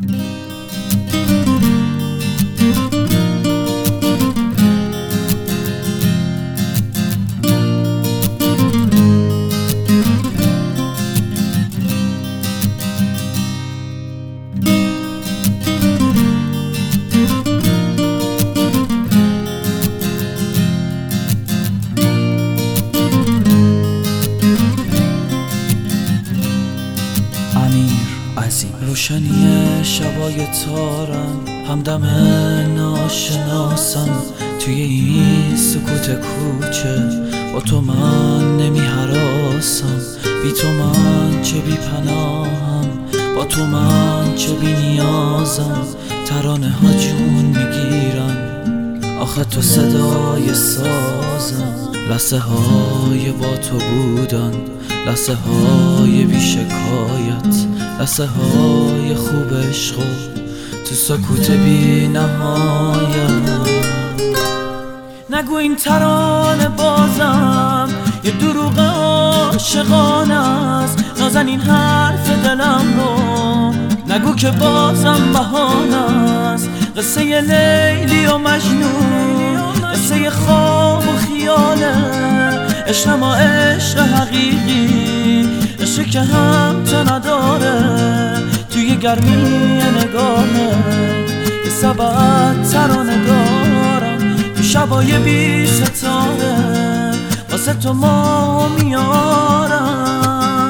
روشنی شبای تارم، همدم ناشناسم توی این سکوت کوچه. با تو من نمی هراسم، بی تو من چه بی پناهم، با تو من چه بی نیازم. ترانه ها جون میگیرن، آخه تو صدای سازم. لحظه های با تو بودن، لحظه های بی شکایت، لحظه های خوب عشق تو سکوت بی نهایت. نگو این ترانه بازم یه دروغ عاشقانه است، نازن این حرف دلم رو نگو که بازم بهانه است. قصه لیلی و مجنون، قصه خواب و خیاله، عشق ما عشق حقیقی، عشق که هم تو نداره. توی گرمی نگاهت یه سبب ترانه دارم، تو شبای بی ستاره واسه تو ما میارم.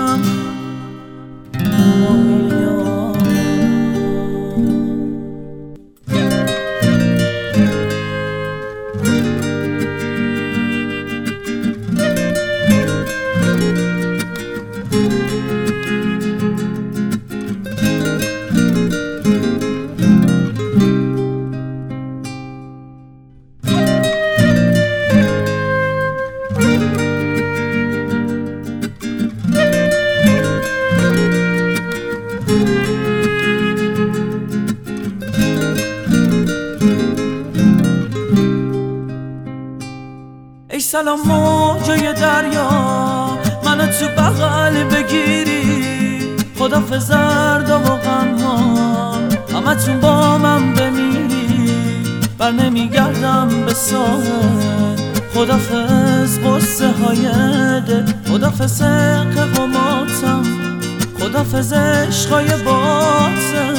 ای سلام موجای دریا، منو تو بغل بگیری. خدافظ دردا و غم‌ها، همتون با من بمیری. بر نمیگردم به ساحل، خدافظ قصه های دل، خدافظ قماتم، خدافظ عشقای باطل.